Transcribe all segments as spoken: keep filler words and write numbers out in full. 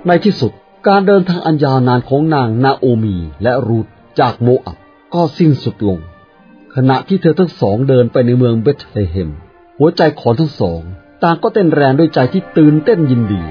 ในที่สุดการเดินทางอันยาวนานของนางนาโอมีและรูธจากโมอับก็สิ้นสุดลงขณะที่เธอทั้งสองเดินไปในเมืองเบธเลเฮมหัวใจของทั้งสองต่างก็เต้นแรงด้วยใจที่ตื่นเต้นยินดี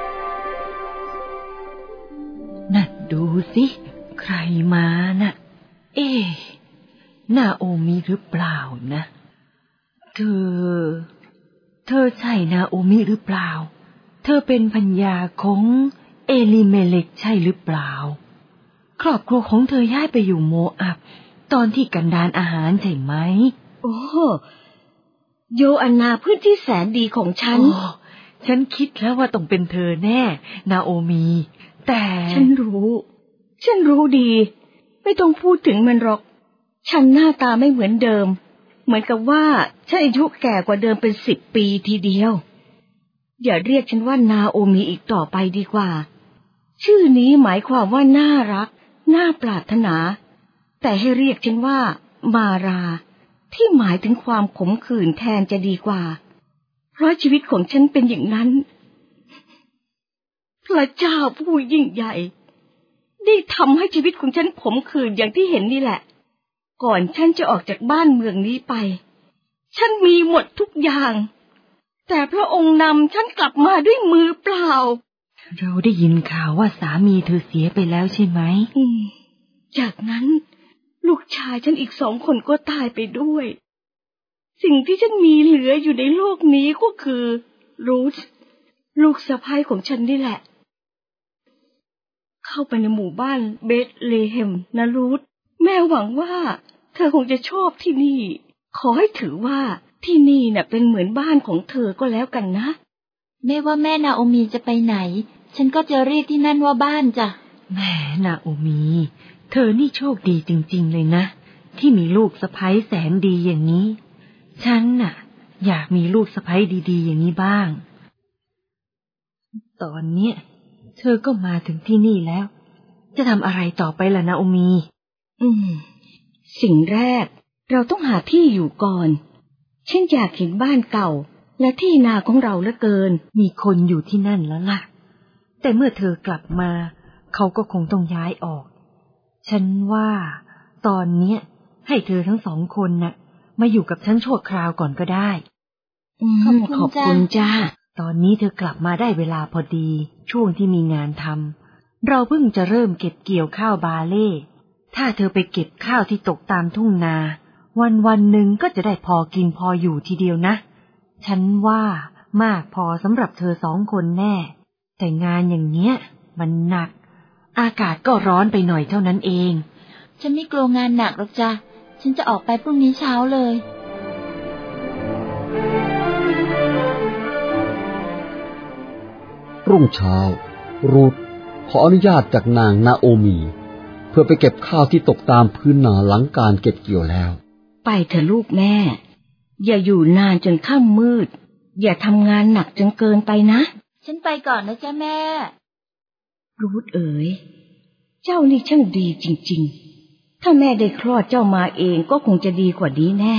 น่ะดูสิใครมาน่ะเอ๊ะนาโอมิหรือเปล่านะเธอเธอใช่นาโอมิหรือเปล่าเธอเป็นภรรยาของเอลิเมเลกใช่หรือเปล่าครอบครัวของเธอย้ายไปอยู่โมอับตอนที่กันดารอาหารใช่ไหมโอ้โยอันนาเพื่อนที่แสนดีของฉันฉันคิดแล้วว่าต้องเป็นเธอแน่นาโอมีแต่ฉันรู้ฉันรู้ดีไม่ต้องพูดถึงมันหรอกฉันหน้าตาไม่เหมือนเดิมเหมือนกับว่าฉันอายุแก่กว่าเดิมเป็นสิบปีทีเดียวอย่าเรียกฉันว่านาโอมีอีกต่อไปดีกว่าชื่อนี้หมายความว่าน่ารักน่าปรารถนาแต่ให้เรียกฉันว่ามาราที่หมายถึงความขมขื่นแทนจะดีกว่าเพราะชีวิตของฉันเป็นอย่างนั้นพระเจ้าผู้ยิ่งใหญ่ได้ทำให้ชีวิตของฉันขมขื่นอย่างที่เห็นนี่แหละก่อนฉันจะออกจากบ้านเมืองนี้ไปฉันมีหมดทุกอย่างแต่พระองค์นำฉันกลับมาด้วยมือเปล่าเราได้ยินข่าวว่าสามีเธอเสียไปแล้วใช่ไหมอืมจากนั้นลูกชายฉันอีกสองคนก็ตายไปด้วยสิ่งที่ฉันมีเหลืออยู่ในโลกนี้ก็คือรูธลูกสะใภ้ของฉันนี่แหละเข้าไปในหมู่บ้านเบธเลเฮมนะรูธแม่หวังว่าเธอคงจะชอบที่นี่ขอให้ถือว่าที่นี่น่ะเป็นเหมือนบ้านของเธอก็แล้วกันนะไม่ว่าแม่นาโอมีจะไปไหนฉันก็จะเรียกที่นั่นว่าบ้านจ้ะแม่นาโอมีเธอนี่โชคดีจริงๆเลยนะที่มีลูกสะใภ้แสนดีอย่างนี้ฉันน่ะอยากมีลูกสะใภ้ดีๆอย่างนี้บ้างตอนเนี้ยเธอก็มาถึงที่นี่แล้วจะทำอะไรต่อไปล่ะนาโอมีอืมสิ่งแรกเราต้องหาที่อยู่ก่อนฉันอยากเห็นบ้านเก่าและที่นาของเราเหลือเกินมีคนอยู่ที่นั่นแล้วล่ะแต่เมื่อเธอกลับมาเขาก็คงต้องย้ายออกฉันว่าตอนเนี้ยให้เธอทั้งสองคนน่ะมาอยู่กับฉันชั่วคราวก่อนก็ได้ขอบขอบคุณจ้าตอนนี้เธอกลับมาได้เวลาพอดีช่วงที่มีงานทำเราเพิ่งจะเริ่มเก็บเกี่ยวข้าวบาเล่ถ้าเธอไปเก็บข้าวที่ตกตามทุ่งนาวันวันหนึ่งก็จะได้พอกินพออยู่ทีเดียวนะฉันว่ามากพอสำหรับเธอสองคนแน่แต่งานอย่างเนี้ยมันหนักอากาศก็ร้อนไปหน่อยเท่านั้นเองฉันไม่กลัวงานหนักหรอกจ้ะฉันจะออกไปพรุ่งนี้เช้าเลยรุ่งเช้ารูธขออนุญาตจากนางนาโอมีเพื่อไปเก็บข้าวที่ตกตามพื้นนาหลังการเก็บเกี่ยวแล้วไปเถอะลูกแม่อย่าอยู่นานจนค่ำมืดอย่าทำงานหนักจนเกินไปนะฉันไปก่อนนะจ๊ะแม่รูธเอ๋ยเจ้านี่ช่างดีจริงๆถ้าแม่ได้คลอดเจ้ามาเองก็คงจะดีกว่านี้แน่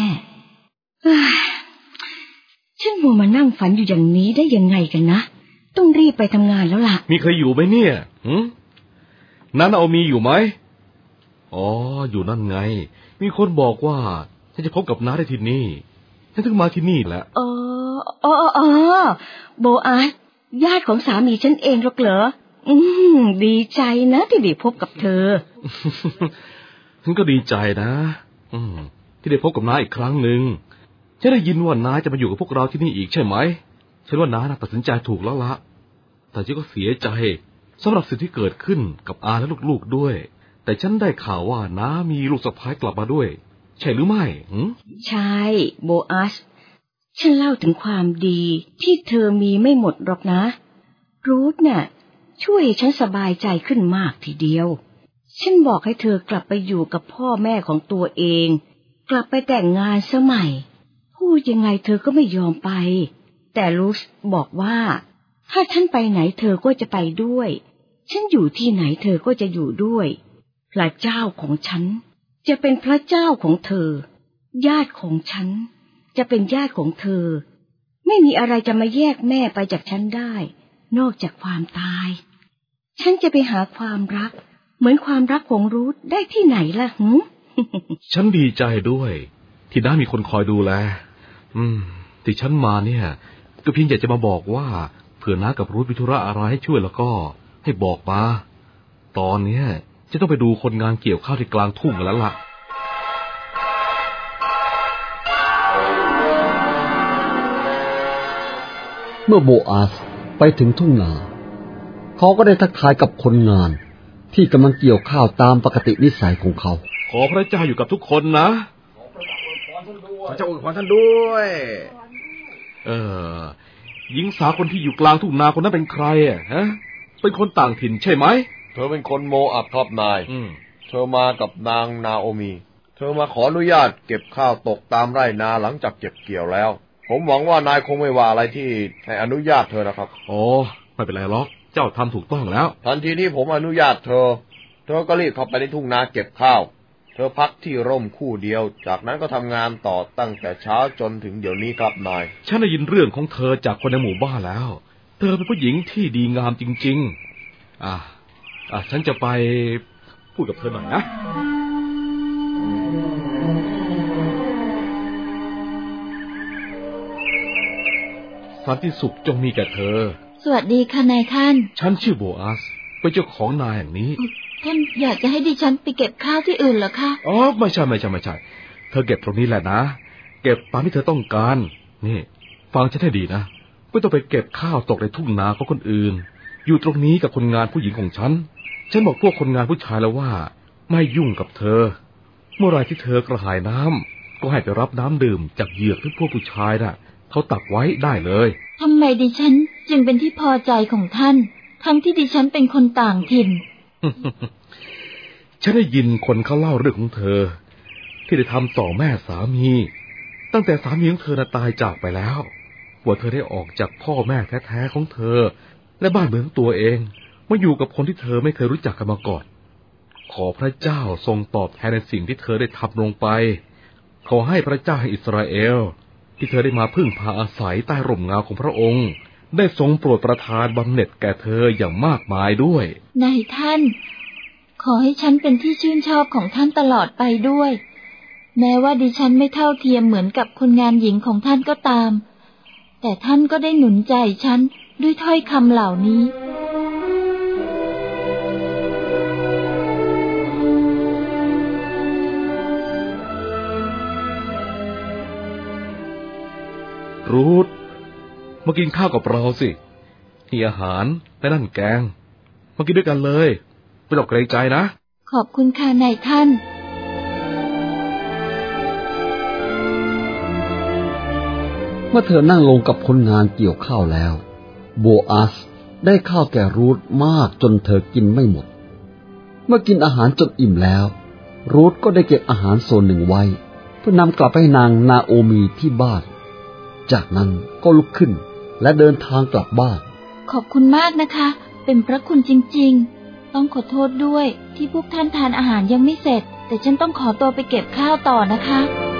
ฉันมัวมานั่งฝันอยู่อย่างนี้ได้ยังไงกันนะต้องรีบไปทำงานแล้วล่ะมีใครอยู่ไหมเนี่ยหืมนั้นเอามีอยู่ไหมอ๋ออยู่นั่นไงมีคนบอกว่าฉันจะพบกับน้าได้ที่นี่ฉันถึงมาที่นี่แหละเอออ๋ออ๋อโบอาสญาติของสามีฉันเองหรอกเหรออืมดีใจนะที่ได้พบกับเธอฉันก็ดีใจนะอืมที่ได้พบกับน้าอีกครั้งหนึ่งฉันได้ยินว่าน้าจะมาอยู่กับพวกเราที่นี่อีกใช่ไหมฉันว่าน้าตัดสินใจถูกแล้วละแต่ฉันก็เสียใจสำหรับสิ่งที่เกิดขึ้นกับอาและลูกๆด้วยแต่ฉันได้ข่าวว่าน้ามีลูกสะใภ้กลับมาด้วยใช่หรือไม่ใช่โบอาสฉันเล่าถึงความดีที่เธอมีไม่หมดหรอกนะรูธน่ะช่วยฉันสบายใจขึ้นมากทีเดียวฉันบอกให้เธอกลับไปอยู่กับพ่อแม่ของตัวเองกลับไปแต่งงานสมัยพูดยังไงเธอก็ไม่ยอมไปแต่รูธบอกว่าถ้าฉันไปไหนเธอก็จะไปด้วยฉันอยู่ที่ไหนเธอก็จะอยู่ด้วยพระเจ้าของฉันจะเป็นพระเจ้าของเธอญาติของฉันจะเป็นญาติของเธอไม่มีอะไรจะมาแยกแม่ไปจากฉันได้นอกจากความตายฉันจะไปหาความรักเหมือนความรักของรูธได้ที่ไหนล่ะหืมฉันดีใจด้วยที่น้ามีคนคอยดูแลอืมที่ฉันมาเนี่ยก็เพียงอยากจะมาบอกว่าเผื่อน้ากับรูธมีธุระอะไรให้ช่วยแล้วก็ให้บอกมาตอนเนี้ยจะต้องไปดูคนงานเกี่ยวข้าวที่กลางทุ่งกันแล้วล่ะเมื่อโบอาสไปถึงทุ่งนาเขาก็ได้ทักทายกับคนงานที่กำลังเกี่ยวข้าวตามปกตินิสัยของเขาขอพระเจ้าอยู่กับทุกคนนะขอเจ้าอวยพรท่านด้วยเออหญิงสาวคนที่อยู่กลางทุ่งนาคนนั้นเป็นใครอ่ะฮะเป็นคนต่างถิ่นใช่ไหมเธอเป็นคนโมอับครับนายเธอมากับนางนาโอมีเธอมาขออนุญาตเก็บข้าวตกตามไร่นาหลังจากเก็บเกี่ยวแล้วผมหวังว่านายคงไม่ว่าอะไรที่ให้อนุญาตเธอนะครับโอ้ไม่เป็นไรหรอกเจ้าทำถูกต้องแล้วทันทีที่ผมอนุญาตเธอเธอก็รีบเข้าไปในทุ่งนาเก็บข้าวเธอพักที่ร่มคู่เดียวจากนั้นก็ทำงานต่อตั้งแต่เช้าจนถึงเดี๋ยวนี้ครับนายฉันได้ยินเรื่องของเธอจากคนในหมู่บ้านแล้วเธอเป็นผู้หญิงที่ดีงามจริงๆอ่ะอ่ะฉันจะไปพูดกับเธอหน่อยนะสันติสุขจงมีแก่เธอสวัสดีค่ะนายท่านฉันชื่อโบอาสเป็นเจ้าของนาแห่งนี้ท่านอยากจะให้ดิฉันไปเก็บข้าวที่อื่นเหรอคะอ๋อไม่ใช่ไม่ใช่ไม่ใช่เธอเก็บตรงนี้แหละนะเก็บตามที่เธอต้องการนี่ฟังฉันให้ดีนะไม่ต้องไปเก็บข้าวตกในทุ่งนาของคนอื่นอยู่ตรงนี้กับคนงานผู้หญิงของฉันฉันบอกพวกคนงานผู้ชายแล้วว่าไม่ยุ่งกับเธอเมื่อไรที่เธอกระหายน้ำก็ให้ไปรับน้ำดื่มจากเหยือกที่พวกผู้ชายน่ะเขาตักไว้ได้เลยทำไมดิฉันจึงเป็นที่พอใจของท่านทั้งที่ดิฉันเป็นคนต่างถิ่นฉันได้ยินคนเขาเล่าเรื่องของเธอที่ได้ทำต่อแม่สามีตั้งแต่สามีของเธอน่ะตายจากไปแล้วว่าเธอได้ออกจากพ่อแม่แท้ๆของเธอและบ้านเมืองตัวเองมาอยู่กับคนที่เธอไม่เคยรู้จักกันมาก่อนขอพระเจ้าทรงตอบแทนในสิ่งที่เธอได้ทำลงไปขอให้พระเจ้าแห่งอิสราเอลที่เธอได้มาพึ่งพาอาศัยใต้ร่มเงาของพระองค์ได้ทรงโปรดประทานบำเหน็จแก่เธออย่างมากมายด้วยนายท่านขอให้ฉันเป็นที่ชื่นชอบของท่านตลอดไปด้วยแม้ว่าดิฉันไม่เท่าเทียมเหมือนกับคนงานหญิงของท่านก็ตามแต่ท่านก็ได้หนุนใจฉันด้วยถ้อยคำเหล่านี้รูธมากินข้าวกับเราสินี่อาหารและนั่นแกงมากินด้วยกันเลยไม่ต้องเกรงใจนะขอบคุณค่ะนายท่านเมื่อเธอนั่งลงกับคนงานเกี่ยวข้าวแล้วโบอาสได้ข้าวแก่รูธมากจนเธอกินไม่หมดเมื่อกินอาหารจนอิ่มแล้วรูธก็ได้เก็บอาหารส่วนหนึ่งไว้เพื่อนำกลับไปให้นางนาโอมีที่บ้านจากนั้นก็ลุกขึ้นและเดินทางกลับบ้านขอบคุณมากนะคะเป็นพระคุณจริงๆต้องขอโทษด้วยที่พวกท่านทานอาหารยังไม่เสร็จแต่ฉันต้องขอตัวไปเก็บข้าวต่อนะคะ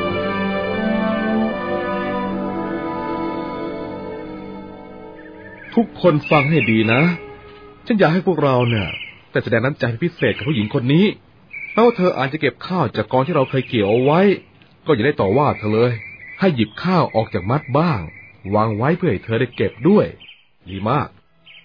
ทุกคนฟังให้ดีนะฉันอยากให้พวกเราเนี่ยแต่แสดงน้ำใจพิเศษกับผู้หญิงคนนี้แม้ว่าเธออาจจะเก็บข้าวจากกองที่เราเคยเกี่ยวเอาไว้ก็อย่าได้ต่อว่าเธอเลยให้หยิบข้าวออกจากมัดบ้างวางไว้เพื่อให้เธอได้เก็บด้วยดีมาก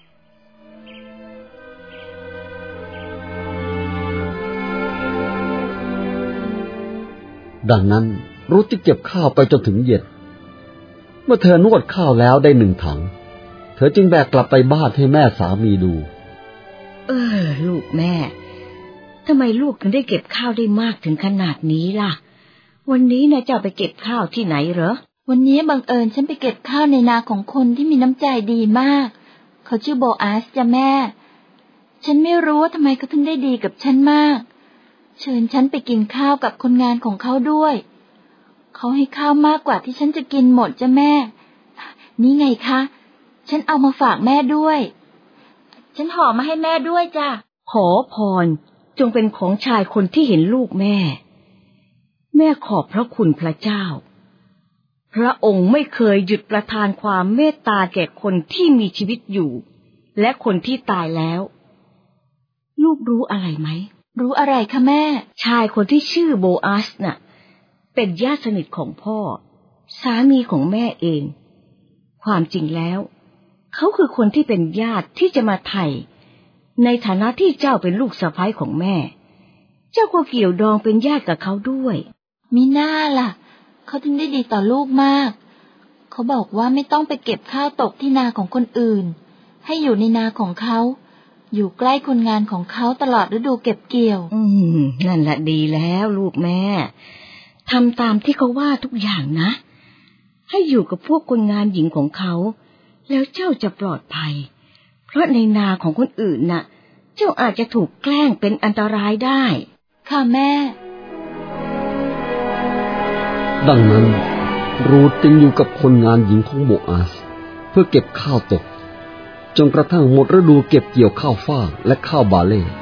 ดังนั้นรูธที่เก็บข้าวไปจนถึงเย็นเมื่อเธอนวดข้าวแล้วได้หนึ่งถังเธอจึงแบกกลับไปบ้านให้แม่สามีดูเออลูกแม่ทำไมลูกถึงได้เก็บข้าวได้มากถึงขนาดนี้ล่ะวันนี้นะจะไปเก็บข้าวที่ไหนเหรอวันนี้บังเอิญฉันไปเก็บข้าวในนาของคนที่มีน้ำใจดีมากเขาชื่อโบอาสจ้ะแม่ฉันไม่รู้ว่าทำไมเขาถึงได้ดีกับฉันมากเชิญฉันไปกินข้าวกับคนงานของเขาด้วยเขาให้ข้าวมากกว่าที่ฉันจะกินหมดจ้ะแม่นี่ไงคะฉันเอามาฝากแม่ด้วยฉันห่อมาให้แม่ด้วยจ้ะขอพรจงเป็นของชายคนที่เห็นลูกแม่แม่ขอบพระคุณพระเจ้าพระองค์ไม่เคยหยุดประทานความเมตตาแก่คนที่มีชีวิตอยู่และคนที่ตายแล้วลูกรู้อะไรไหมรู้อะไรคะแม่ชายคนที่ชื่อโบอาสน่ะเป็นญาติสนิทของพ่อสามีของแม่เองความจริงแล้วเขาคือคนที่เป็นญาติที่จะมาไถ่ในฐานะที่เจ้าเป็นลูกสะใภ้ของแม่เจ้าก็เกี่ยวดองเป็นญาติกับเขาด้วยมิน่าล่ะเขาถึงได้ดีต่อลูกมากเขาบอกว่าไม่ต้องไปเก็บข้าวตกที่นาของคนอื่นให้อยู่ในนาของเขาอยู่ใกล้คนงานของเขาตลอดฤดูเก็บเกี่ยวอืมนั่นแหละดีแล้วลูกแม่ทำตามที่เขาว่าทุกอย่างนะให้อยู่กับพวกคนงานหญิงของเขาแล้วเจ้าจะปลอดภัยเพราะในนาของคนอื่นน่ะเจ้าอาจจะถูกแกล้งเป็นอันตรายได้ค่ะแม่ดังนั้นรูธจึงอยู่กับคนงานหญิงของโบอาสเพื่อเก็บข้าวตกจนกระทั่งหมดฤดูเก็บเกี่ยวข้าวฟ่างและข้าวบาเล่